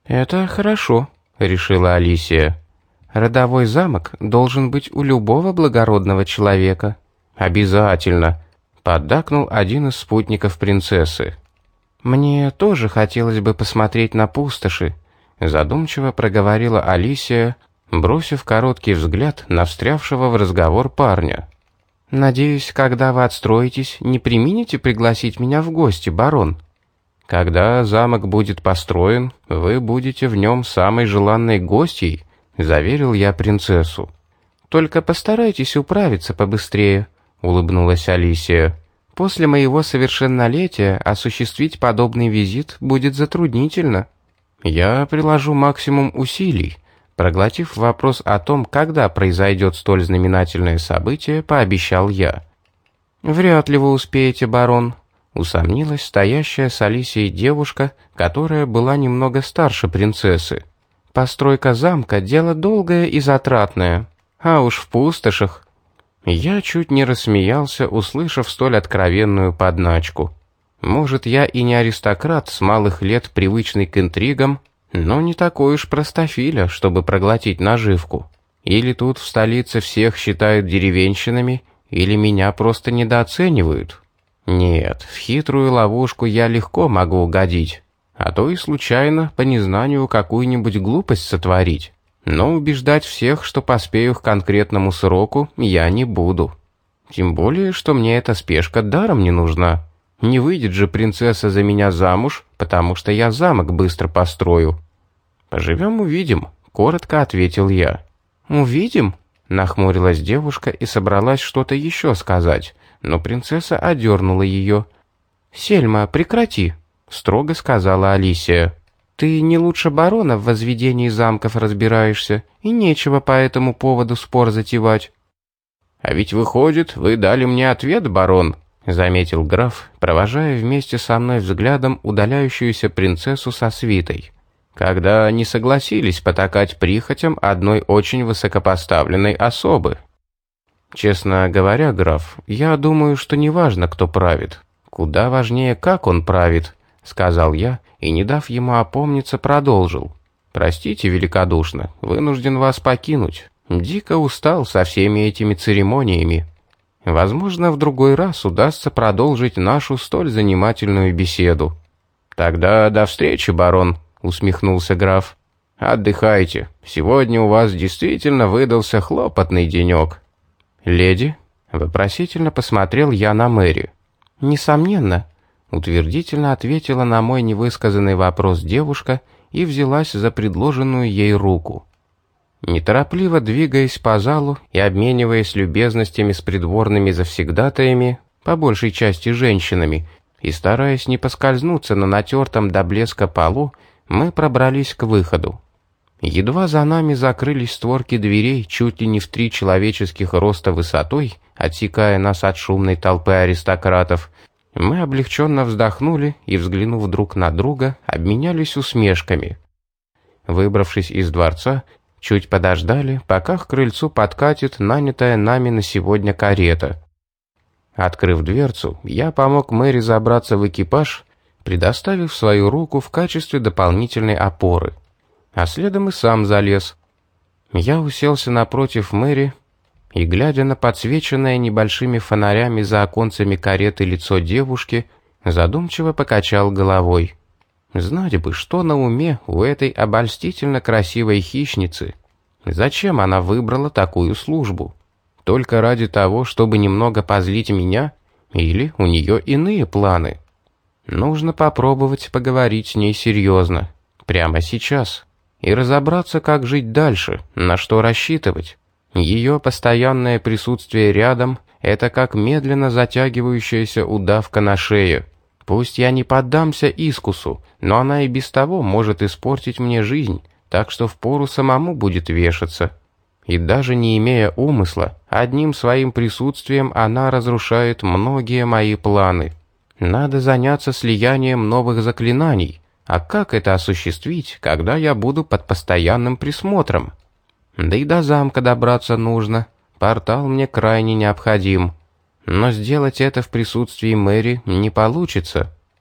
«Это хорошо», — решила Алисия. «Родовой замок должен быть у любого благородного человека». «Обязательно», — поддакнул один из спутников принцессы. «Мне тоже хотелось бы посмотреть на пустоши», — задумчиво проговорила Алисия, бросив короткий взгляд на встрявшего в разговор парня. «Надеюсь, когда вы отстроитесь, не преминете пригласить меня в гости, барон?» «Когда замок будет построен, вы будете в нем самой желанной гостьей», — заверил я принцессу. «Только постарайтесь управиться побыстрее», — улыбнулась Алисия. «После моего совершеннолетия осуществить подобный визит будет затруднительно». «Я приложу максимум усилий», — проглотив вопрос о том, когда произойдет столь знаменательное событие, пообещал я. «Вряд ли вы успеете, барон», — усомнилась стоящая с Алисией девушка, которая была немного старше принцессы. «Постройка замка — дело долгое и затратное, а уж в пустошах». Я чуть не рассмеялся, услышав столь откровенную подначку. Может, я и не аристократ с малых лет, привычный к интригам, но не такой уж простофиля, чтобы проглотить наживку. Или тут в столице всех считают деревенщинами, или меня просто недооценивают. Нет, в хитрую ловушку я легко могу угодить, а то и случайно, по незнанию, какую-нибудь глупость сотворить. Но убеждать всех, что поспею к конкретному сроку, я не буду. Тем более, что мне эта спешка даром не нужна. Не выйдет же принцесса за меня замуж, потому что я замок быстро построю. «Поживем — увидим», — коротко ответил я. «Увидим?» — нахмурилась девушка и собралась что-то еще сказать, но принцесса одернула ее. «Сельма, прекрати», — строго сказала Алисия. «Ты не лучше барона в возведении замков разбираешься, и нечего по этому поводу спор затевать». «А ведь выходит, вы дали мне ответ, барон», — заметил граф, провожая вместе со мной взглядом удаляющуюся принцессу со свитой, когда не согласились потакать прихотям одной очень высокопоставленной особы. «Честно говоря, граф, я думаю, что не важно, кто правит. Куда важнее, как он правит», — сказал я, и, не дав ему опомниться, продолжил. «Простите великодушно, вынужден вас покинуть. Дико устал со всеми этими церемониями. Возможно, в другой раз удастся продолжить нашу столь занимательную беседу». «Тогда до встречи, барон», — усмехнулся граф. «Отдыхайте. Сегодня у вас действительно выдался хлопотный денек». «Леди?» — вопросительно посмотрел я на Мэри. «Несомненно», — утвердительно ответила на мой невысказанный вопрос девушка и взялась за предложенную ей руку. Неторопливо двигаясь по залу и обмениваясь любезностями с придворными завсегдатаями, по большей части женщинами, и стараясь не поскользнуться на натертом до блеска полу, мы пробрались к выходу. Едва за нами закрылись створки дверей чуть ли не в 3 человеческих роста высотой, отсекая нас от шумной толпы аристократов, мы облегченно вздохнули и, взглянув друг на друга, обменялись усмешками. Выбравшись из дворца, чуть подождали, пока к крыльцу подкатит нанятая нами на сегодня карета. Открыв дверцу, я помог Мэри забраться в экипаж, предоставив свою руку в качестве дополнительной опоры, а следом и сам залез. Я уселся напротив Мэри и, глядя на подсвеченное небольшими фонарями за оконцами кареты лицо девушки, задумчиво покачал головой. Знать бы, что на уме у этой обольстительно красивой хищницы. Зачем она выбрала такую службу? Только ради того, чтобы немного позлить меня? Или у нее иные планы? Нужно попробовать поговорить с ней серьезно, прямо сейчас, и разобраться, как жить дальше, на что рассчитывать. Ее постоянное присутствие рядом — это как медленно затягивающаяся удавка на шее. Пусть я не поддамся искусу, но она и без того может испортить мне жизнь, так что впору самому будет вешаться. И даже не имея умысла, одним своим присутствием она разрушает многие мои планы. Надо заняться слиянием новых заклинаний. А как это осуществить, когда я буду под постоянным присмотром? Да и до замка добраться нужно. Портал мне крайне необходим. Но сделать это в присутствии Мэри не получится.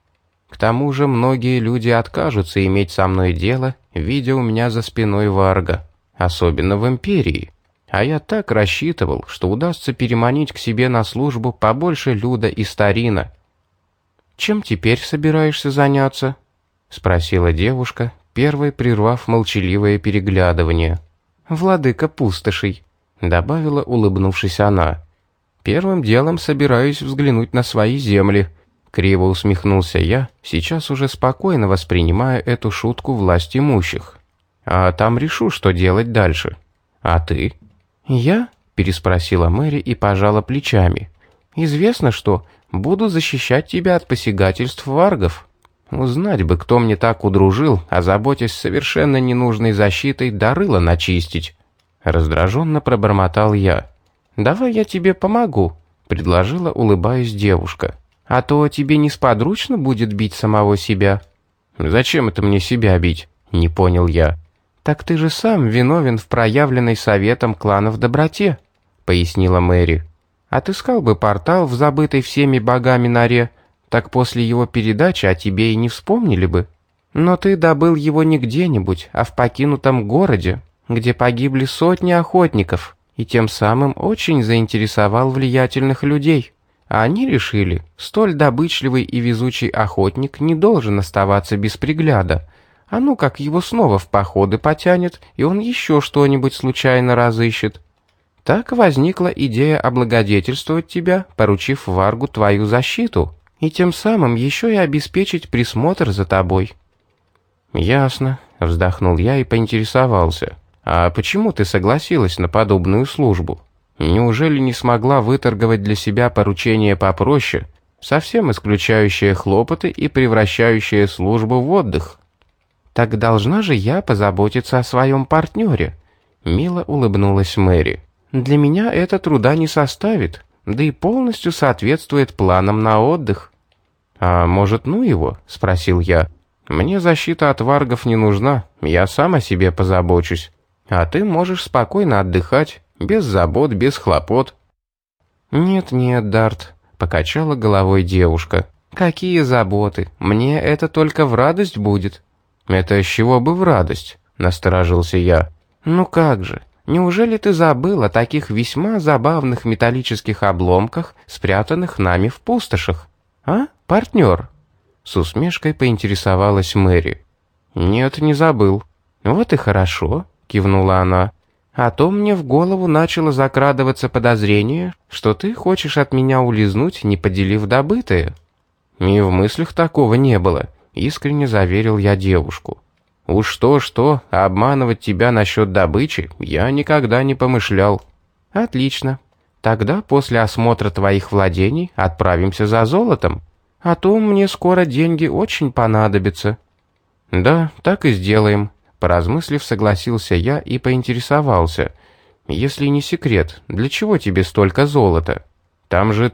К тому же многие люди откажутся иметь со мной дело, видя у меня за спиной варга, особенно в Империи. А я так рассчитывал, что удастся переманить к себе на службу побольше Люда и Старина. «Чем теперь собираешься заняться?» — спросила девушка, первой прервав молчаливое переглядывание. «Владыка пустошей», — добавила, улыбнувшись она. «Первым делом собираюсь взглянуть на свои земли», — криво усмехнулся я, сейчас уже спокойно воспринимая эту шутку власть имущих. «А там решу, что делать дальше. А ты?» «Я?» — переспросила Мэри и пожала плечами. «Известно, что буду защищать тебя от посягательств варгов. Узнать бы, кто мне так удружил, озаботясь совершенно ненужной защитой, до рыла начистить». Раздраженно пробормотал я. «Давай я тебе помогу», — предложила, улыбаясь девушка. «А то тебе несподручно будет бить самого себя». «Зачем это мне себя бить?» — не понял я. «Так ты же сам виновен в проявленной советом кланов доброте», — пояснила Мэри. «Отыскал бы портал в забытой всеми богами норе, так после его передачи о тебе и не вспомнили бы. Но ты добыл его не где-нибудь, а в покинутом городе, где погибли сотни охотников, и тем самым очень заинтересовал влиятельных людей. А они решили, столь добычливый и везучий охотник не должен оставаться без пригляда, а ну как его снова в походы потянет, и он еще что-нибудь случайно разыщет. Так возникла идея облагодетельствовать тебя, поручив варгу твою защиту, и тем самым еще и обеспечить присмотр за тобой». «Ясно», — вздохнул я и поинтересовался. «А почему ты согласилась на подобную службу? Неужели не смогла выторговать для себя поручение попроще, совсем исключающее хлопоты и превращающее службу в отдых?» «Так должна же я позаботиться о своем партнере», — мило улыбнулась Мэри. «Для меня это труда не составит, да и полностью соответствует планам на отдых». «А может, ну его?» — спросил я. «Мне защита от варгов не нужна, я сам о себе позабочусь. А ты можешь спокойно отдыхать, без забот, без хлопот». «Нет-нет, Дарт», — покачала головой девушка. «Какие заботы? Мне это только в радость будет». «Это с чего бы в радость?» — насторожился я. «Ну как же, неужели ты забыл о таких весьма забавных металлических обломках, спрятанных нами в пустошах? А, партнер?» С усмешкой поинтересовалась Мэри. «Нет, не забыл». «Вот и хорошо», — кивнула она. «А то мне в голову начало закрадываться подозрение, что ты хочешь от меня улизнуть, не поделив добытое». «И в мыслях такого не было», — искренне заверил я девушку. «Уж что-что, а обманывать тебя насчет добычи я никогда не помышлял». «Отлично. Тогда после осмотра твоих владений отправимся за золотом. А то мне скоро деньги очень понадобятся». «Да, так и сделаем», — поразмыслив, согласился я и поинтересовался. «Если не секрет, для чего тебе столько золота? Там же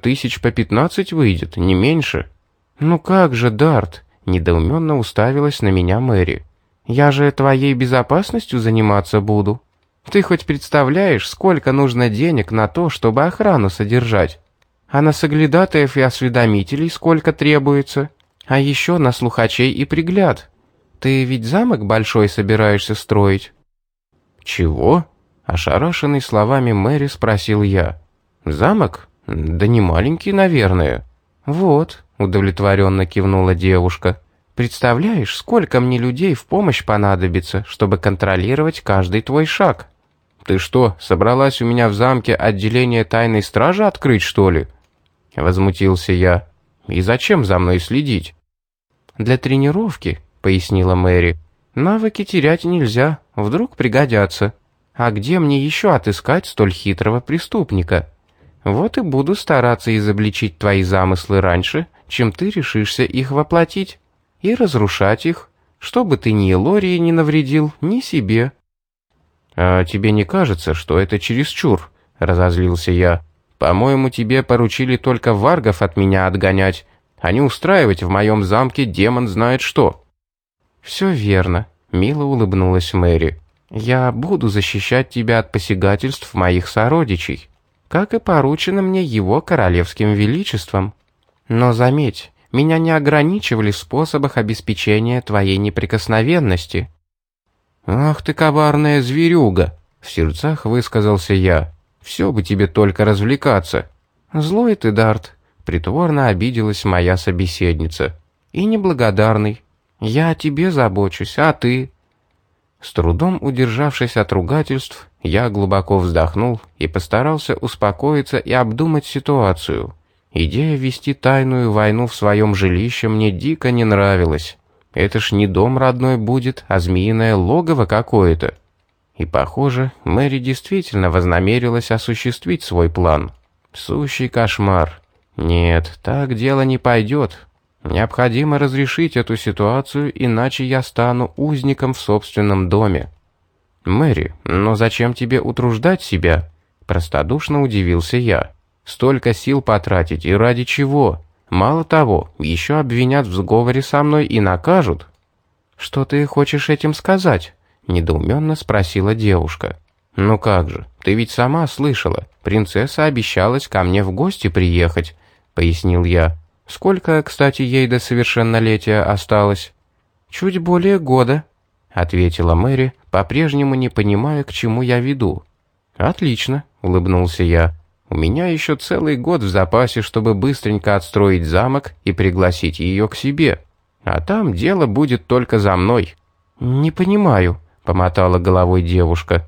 1500 выйдет, не меньше». «Ну как же, Дарт?» — недоуменно уставилась на меня Мэри. «Я же твоей безопасностью заниматься буду. Ты хоть представляешь, сколько нужно денег на то, чтобы охрану содержать? А на соглядатаев и осведомителей сколько требуется? А еще на слухачей и пригляд. Ты ведь замок большой собираешься строить?» «Чего?» — ошарашенный словами Мэри спросил я. «Замок? Да не маленький, наверное». «Вот», — удовлетворенно кивнула девушка. «Представляешь, сколько мне людей в помощь понадобится, чтобы контролировать каждый твой шаг?» «Ты что, собралась у меня в замке отделение тайной стражи открыть, что ли?» Возмутился я. «И зачем за мной следить?» «Для тренировки», — пояснила Мэри. «Навыки терять нельзя, вдруг пригодятся. А где мне еще отыскать столь хитрого преступника? Вот и буду стараться изобличить твои замыслы раньше, чем ты решишься их воплотить, и разрушать их, чтобы ты ни Элории не навредил, ни себе». «А тебе не кажется, что это чересчур?» — разозлился я. «По-моему, тебе поручили только варгов от меня отгонять, а не устраивать в моем замке демон знает что». «Все верно», — мило улыбнулась Мэри. «Я буду защищать тебя от посягательств моих сородичей, как и поручено мне его королевским величеством. Но заметь, меня не ограничивали в способах обеспечения твоей неприкосновенности». «Ах ты коварная зверюга!» — в сердцах высказался я. «Все бы тебе только развлекаться». «Злой ты, Дарт», — притворно обиделась моя собеседница. «И неблагодарный. Я о тебе забочусь, а ты?» С трудом удержавшись от ругательств, я глубоко вздохнул и постарался успокоиться и обдумать ситуацию. Идея вести тайную войну в своем жилище мне дико не нравилась. Это ж не дом родной будет, а змеиное логово какое-то. И, похоже, Мэри действительно вознамерилась осуществить свой план. Сущий кошмар. Нет, так дело не пойдет. Необходимо разрешить эту ситуацию, иначе я стану узником в собственном доме. «Мэри, но зачем тебе утруждать себя?» Простодушно удивился я. «Столько сил потратить и ради чего? Мало того, еще обвинят в сговоре со мной и накажут». «Что ты хочешь этим сказать?» Недоуменно спросила девушка. «Ну как же, ты ведь сама слышала, принцесса обещалась ко мне в гости приехать», — пояснил я. «Сколько, кстати, ей до совершеннолетия осталось?» «Чуть более года», — ответила Мэри, по-прежнему не понимая, к чему я веду. «Отлично», — улыбнулся я. «У меня еще целый год в запасе, чтобы быстренько отстроить замок и пригласить ее к себе. А там дело будет только за мной». «Не понимаю», — помотала головой девушка.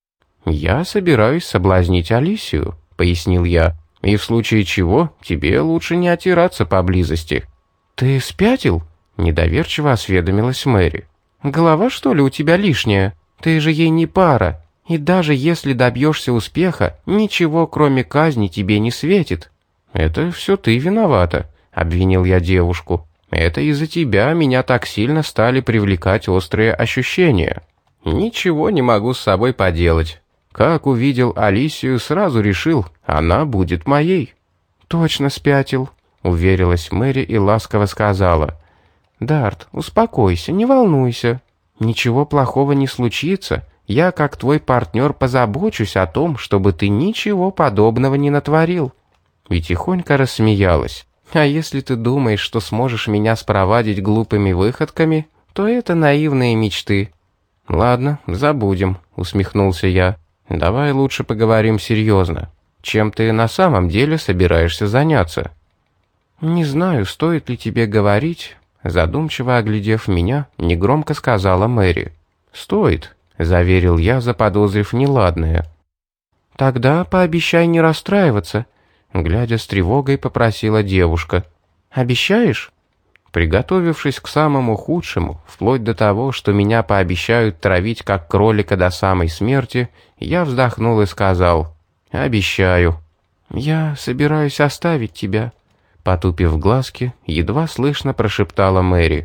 «Я собираюсь соблазнить Алисию», — пояснил я. «И в случае чего тебе лучше не отираться поблизости». «Ты спятил?» — недоверчиво осведомилась Мэри. «Голова, что ли, у тебя лишняя? Ты же ей не пара. И даже если добьешься успеха, ничего кроме казни тебе не светит». «Это все ты виновата», — обвинил я девушку. «Это из-за тебя меня так сильно стали привлекать острые ощущения. Ничего не могу с собой поделать. Как увидел Алисию, сразу решил, она будет моей». «Точно спятил», — уверилась Мэри и ласково сказала. «Дарт, успокойся, не волнуйся. Ничего плохого не случится. Я, как твой партнер, позабочусь о том, чтобы ты ничего подобного не натворил». И тихонько рассмеялась. «А если ты думаешь, что сможешь меня спровадить глупыми выходками, то это наивные мечты». «Ладно, забудем», — усмехнулся я. «Давай лучше поговорим серьезно. Чем ты на самом деле собираешься заняться?» «Не знаю, стоит ли тебе говорить», — задумчиво оглядев меня, негромко сказала Мэри. «Стоит», — заверил я, заподозрив неладное. «Тогда пообещай не расстраиваться», — глядя с тревогой, попросила девушка. «Обещаешь?» Приготовившись к самому худшему, вплоть до того, что меня пообещают травить как кролика до самой смерти, я вздохнул и сказал: «Обещаю». «Я собираюсь оставить тебя», — потупив глазки, едва слышно прошептала Мэри.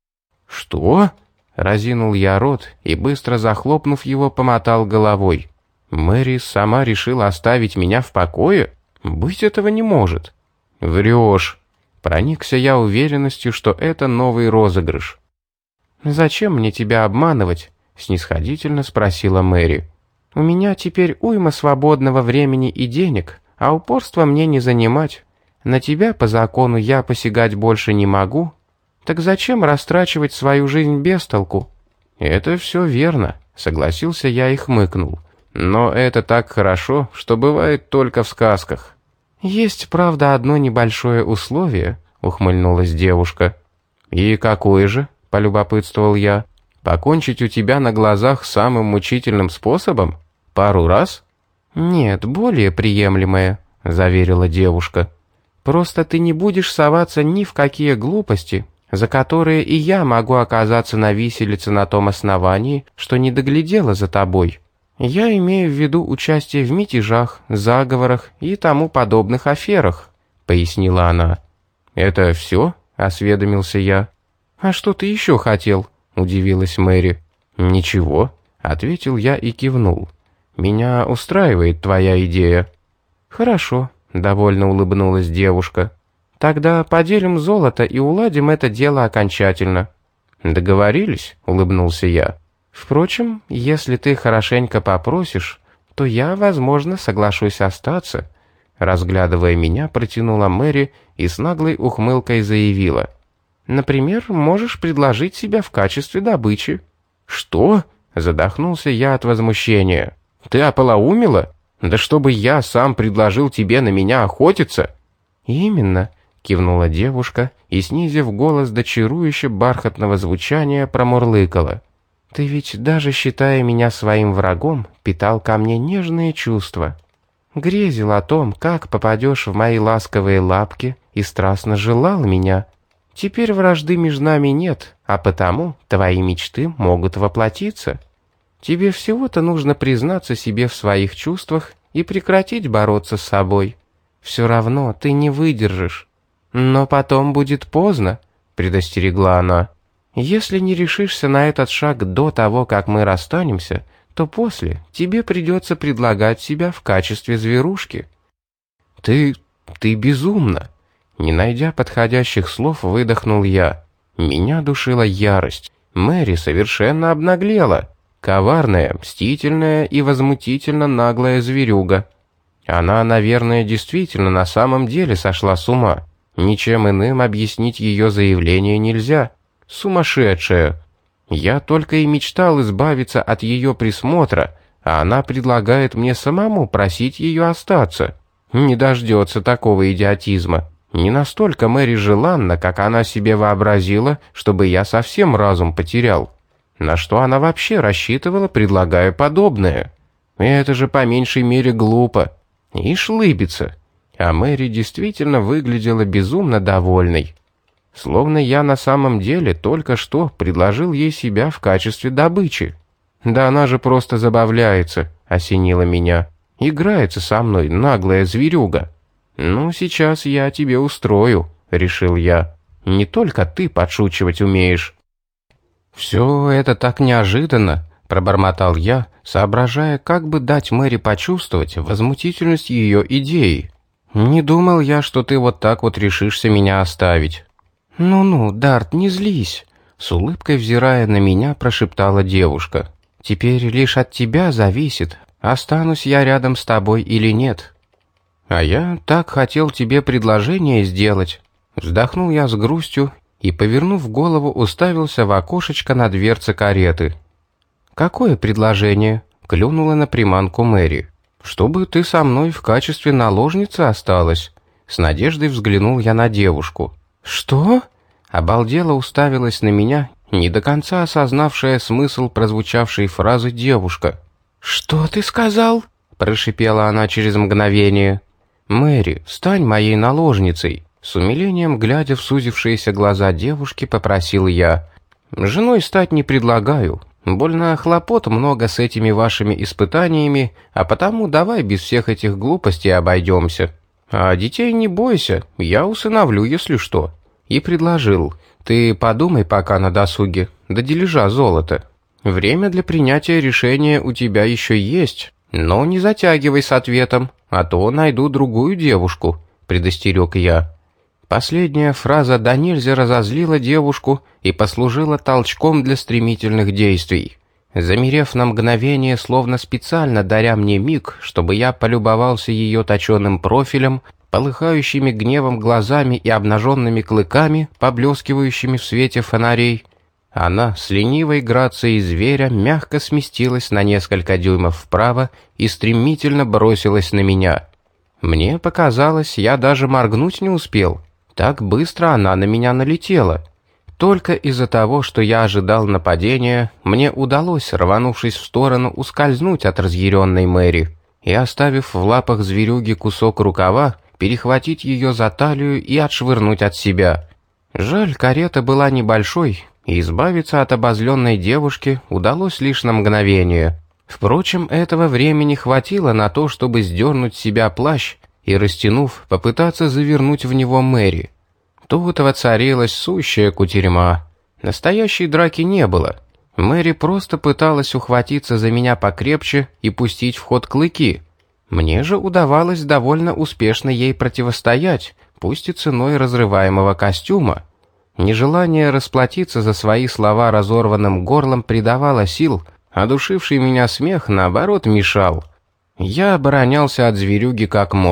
«Что?» — разинул я рот и, быстро захлопнув его, помотал головой. «Мэри сама решила оставить меня в покое? Быть этого не может». «Врешь». Проникся я уверенностью, что это новый розыгрыш. «Зачем мне тебя обманывать?» — снисходительно спросила Мэри. «У меня теперь уйма свободного времени и денег, а упорство мне не занимать. На тебя по закону я посягать больше не могу. Так зачем растрачивать свою жизнь без толку?» «Это все верно», — согласился я и хмыкнул. «Но это так хорошо, что бывает только в сказках». «Есть, правда, одно небольшое условие», — ухмыльнулась девушка. «И какое же?» — полюбопытствовал я. «Покончить у тебя на глазах самым мучительным способом? Пару раз?» «Нет, более приемлемое», — заверила девушка. «Просто ты не будешь соваться ни в какие глупости, за которые и я могу оказаться на виселице на том основании, что не доглядела за тобой. Я имею в виду участие в мятежах, заговорах и тому подобных аферах», — пояснила она. «Это все?» — осведомился я. «А что ты еще хотел?» — удивилась Мэри. «Ничего», — ответил я и кивнул. «Меня устраивает твоя идея». «Хорошо», — довольно улыбнулась девушка. «Тогда поделим золото и уладим это дело окончательно». «Договорились?» — улыбнулся я. «Впрочем, если ты хорошенько попросишь, то я, возможно, соглашусь остаться. Разглядывая меня, протянула Мэри и с наглой ухмылкой заявила: «Например, можешь предложить себя в качестве добычи». «Что?» — задохнулся я от возмущения. «Ты ополоумела? Да чтобы я сам предложил тебе на меня охотиться?» «Именно», — кивнула девушка и, снизив голос до чарующе бархатного звучания, промурлыкала: «Ты ведь, даже считая меня своим врагом, питал ко мне нежные чувства. Грезил о том, как попадешь в мои ласковые лапки, и страстно желал меня. Теперь вражды между нами нет, а потому твои мечты могут воплотиться. Тебе всего-то нужно признаться себе в своих чувствах и прекратить бороться с собой. Все равно ты не выдержишь. Но потом будет поздно», — предостерегла она. «Если не решишься на этот шаг до того, как мы расстанемся, то после тебе придется предлагать себя в качестве зверушки». «Ты безумна!» Не найдя подходящих слов, выдохнул я. Меня душила ярость. Мэри совершенно обнаглела. Коварная, мстительная и возмутительно наглая зверюга. Она, наверное, действительно на самом деле сошла с ума. Ничем иным объяснить ее заявление нельзя. Сумасшедшая. Я только и мечтал избавиться от ее присмотра, а она предлагает мне самому просить ее остаться. Не дождется такого идиотизма. Не настолько Мэри желанна, как она себе вообразила, чтобы я совсем разум потерял. На что она вообще рассчитывала, предлагая подобное? Это же по меньшей мере глупо. Ишь лыбится. А Мэри действительно выглядела безумно довольной. Словно я на самом деле только что предложил ей себя в качестве добычи. Да она же просто забавляется, осенила меня. Играется со мной, наглая зверюга. «Ну, сейчас я тебе устрою», — решил я. «Не только ты подшучивать умеешь». «Все это так неожиданно», — пробормотал я, соображая, как бы дать Мэри почувствовать возмутительность ее идеи. «Не думал я, что ты вот так вот решишься меня оставить». «Ну-ну, Дарт, не злись», — с улыбкой взирая на меня, прошептала девушка. «Теперь лишь от тебя зависит, останусь я рядом с тобой или нет». «А я так хотел тебе предложение сделать». Вздохнул я с грустью и, повернув голову, уставился в окошечко на дверце кареты. «Какое предложение?» — клюнула на приманку Мэри. «Чтобы ты со мной в качестве наложницы осталась». С надеждой взглянул я на девушку. «Что?» — обалдела уставилась на меня, не до конца осознавшая смысл прозвучавшей фразы девушка. «Что ты сказал?» — прошипела она через мгновение. «Мэри, стань моей наложницей», — с умилением глядя в сузившиеся глаза девушки, попросил я. «Женой стать не предлагаю. Больно хлопот много с этими вашими испытаниями, а потому давай без всех этих глупостей обойдемся. А детей не бойся, я усыновлю, если что». И предложил: «Ты подумай пока на досуге, до дележа золота. Время для принятия решения у тебя еще есть, но не затягивай с ответом, а то найду другую девушку», — предостерег я. Последняя фраза до нельзя разозлила девушку и послужила толчком для стремительных действий. Замерев на мгновение, словно специально даря мне миг, чтобы я полюбовался ее точеным профилем, полыхающими гневом глазами и обнаженными клыками, поблескивающими в свете фонарей, она с ленивой грацией зверя мягко сместилась на несколько дюймов вправо и стремительно бросилась на меня. Мне показалось, я даже моргнуть не успел. Так быстро она на меня налетела. Только из-за того, что я ожидал нападения, мне удалось, рванувшись в сторону, ускользнуть от разъяренной Мэри и, оставив в лапах зверюги кусок рукава, перехватить ее за талию и отшвырнуть от себя. Жаль, карета была небольшой, и избавиться от обозленной девушки удалось лишь на мгновение. Впрочем, этого времени хватило на то, чтобы сдернуть с себя плащ и, растянув, попытаться завернуть в него Мэри. Тут воцарилась сущая кутерьма. Настоящей драки не было. Мэри просто пыталась ухватиться за меня покрепче и пустить в ход клыки. Мне же удавалось довольно успешно ей противостоять, пусть и ценой разрываемого костюма. Нежелание расплатиться за свои слова разорванным горлом придавало сил, а душивший меня смех, наоборот, мешал. Я оборонялся от зверюги как мог,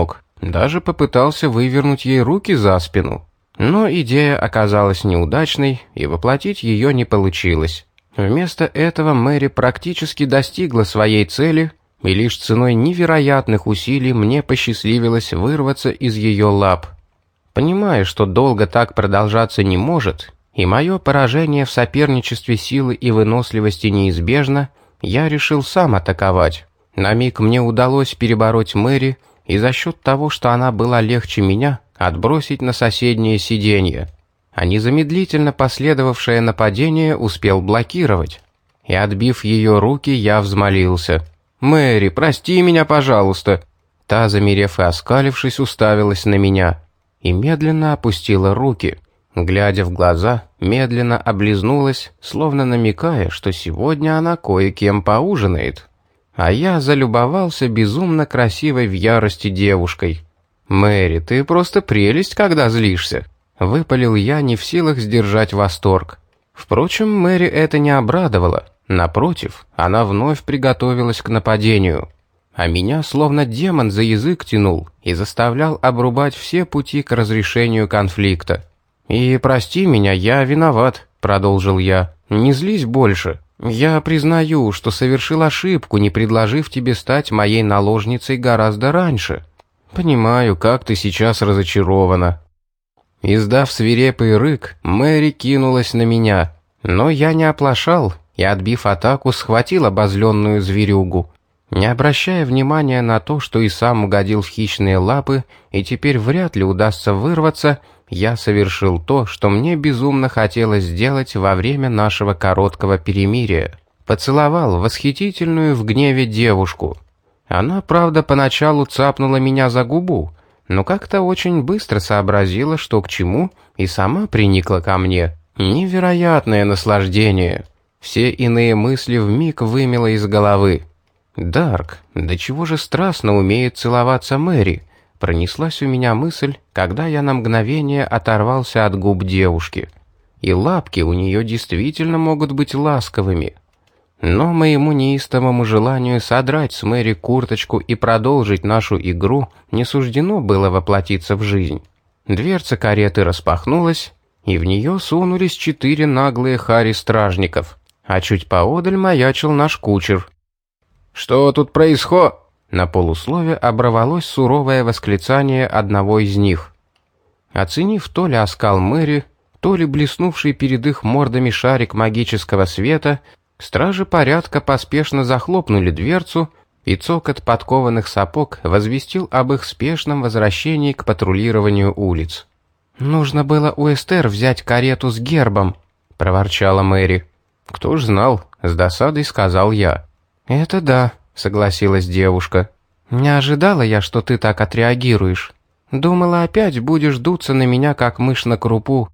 Даже попытался вывернуть ей руки за спину. Но идея оказалась неудачной, и воплотить ее не получилось. Вместо этого Мэри практически достигла своей цели, и лишь ценой невероятных усилий мне посчастливилось вырваться из ее лап. Понимая, что долго так продолжаться не может, и мое поражение в соперничестве силы и выносливости неизбежно, я решил сам атаковать. На миг мне удалось перебороть Мэри, и за счет того, что она была легче меня, отбросить на соседнее сиденье. А незамедлительно последовавшее нападение успел блокировать. И отбив ее руки, я взмолился: «Мэри, прости меня, пожалуйста!» Та, замерев и оскалившись, уставилась на меня и медленно опустила руки. Глядя в глаза, медленно облизнулась, словно намекая, что сегодня она кое-кем поужинает. А я залюбовался безумно красивой в ярости девушкой. «Мэри, ты просто прелесть, когда злишься!» Выпалил я, не в силах сдержать восторг. Впрочем, Мэри это не обрадовало. Напротив, она вновь приготовилась к нападению. А меня словно демон за язык тянул и заставлял обрубать все пути к разрешению конфликта. «И прости меня, я виноват», — продолжил я. «Не злись больше. Я признаю, что совершил ошибку, не предложив тебе стать моей наложницей гораздо раньше. Понимаю, как ты сейчас разочарована». Издав свирепый рык, Мэри кинулась на меня, но я не оплошал и, отбив атаку, схватил обозленную зверюгу. Не обращая внимания на то, что и сам угодил в хищные лапы, и теперь вряд ли удастся вырваться, я совершил то, что мне безумно хотелось сделать во время нашего короткого перемирия. Поцеловал восхитительную в гневе девушку. Она, правда, поначалу цапнула меня за губу, но как-то очень быстро сообразила, что к чему, и сама приникла ко мне. Невероятное наслаждение. Все иные мысли вмиг вымело из головы. «Дарк, до чего же страстно умеет целоваться Мэри?» Пронеслась у меня мысль, когда я на мгновение оторвался от губ девушки. И лапки у нее действительно могут быть ласковыми. Но моему неистовому желанию содрать с Мэри курточку и продолжить нашу игру не суждено было воплотиться в жизнь. Дверца кареты распахнулась, и в нее сунулись 4 наглые хари стражников, а чуть поодаль маячил наш кучер. «Что тут происходит?» На полуслове оборвалось суровое восклицание одного из них. Оценив то ли оскал Мэри, то ли блеснувший перед их мордами шарик магического света, стражи порядка поспешно захлопнули дверцу, и цокот подкованных сапог возвестил об их спешном возвращении к патрулированию улиц. «Нужно было у Эстер взять карету с гербом», — проворчала Мэри. «Кто ж знал?» — с досадой сказал я. «Это да», — согласилась девушка. «Не ожидала я, что ты так отреагируешь. Думала, опять будешь дуться на меня, как мышь на крупу».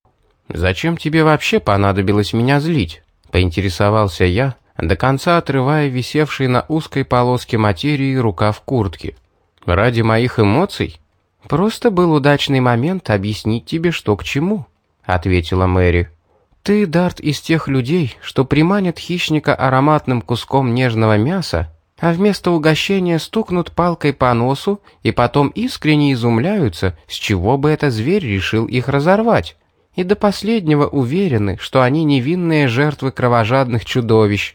«Зачем тебе вообще понадобилось меня злить?» — поинтересовался я, до конца отрывая висевший на узкой полоске материи рукав куртки. «Ради моих эмоций?» «Просто был удачный момент объяснить тебе, что к чему», — ответила Мэри. «Ты, Дарт, из тех людей, что приманят хищника ароматным куском нежного мяса, а вместо угощения стукнут палкой по носу и потом искренне изумляются, с чего бы этот зверь решил их разорвать, и до последнего уверены, что они невинные жертвы кровожадных чудовищ».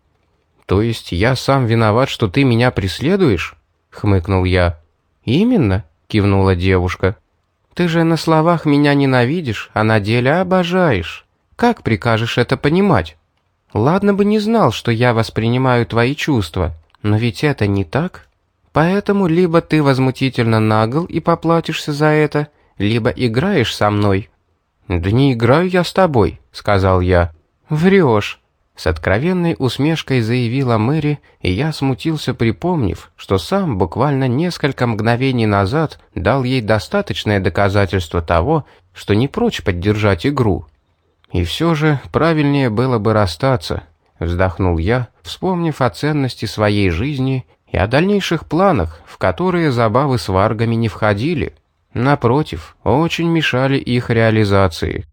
«То есть я сам виноват, что ты меня преследуешь?» — хмыкнул я. «Именно», — кивнула девушка. «Ты же на словах меня ненавидишь, а на деле обожаешь. Как прикажешь это понимать? Ладно бы не знал, что я воспринимаю твои чувства, но ведь это не так. Поэтому либо ты возмутительно нагл и поплатишься за это, либо играешь со мной». «Да не играю я с тобой», — сказал я. «Врешь», — с откровенной усмешкой заявила Мэри, и я смутился, припомнив, что сам буквально несколько мгновений назад дал ей достаточное доказательство того, что не прочь поддержать игру. «И все же правильнее было бы расстаться», — вздохнул я, вспомнив о ценности своей жизни и о дальнейших планах, в которые забавы с варгами не входили. Напротив, очень мешали их реализации.